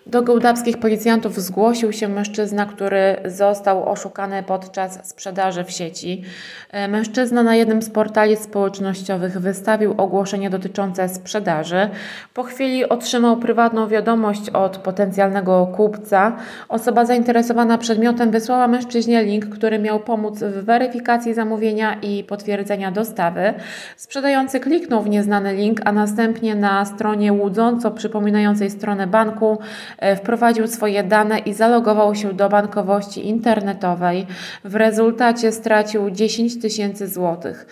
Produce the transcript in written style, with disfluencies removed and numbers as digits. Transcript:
Do gołdapskich policjantów zgłosił się mężczyzna, który został oszukany podczas sprzedaży w sieci. Mężczyzna na jednym z portali społecznościowych wystawił ogłoszenie dotyczące sprzedaży. Po chwili otrzymał prywatną wiadomość od potencjalnego kupca. Osoba zainteresowana przedmiotem wysłała mężczyźnie link, który miał pomóc w weryfikacji zamówienia i potwierdzenia dostawy. Sprzedający kliknął w nieznany link, a następnie na stronie łudząco przypominającej stronę banku wprowadził swoje dane i zalogował się do bankowości internetowej. W rezultacie stracił 10 000 złotych.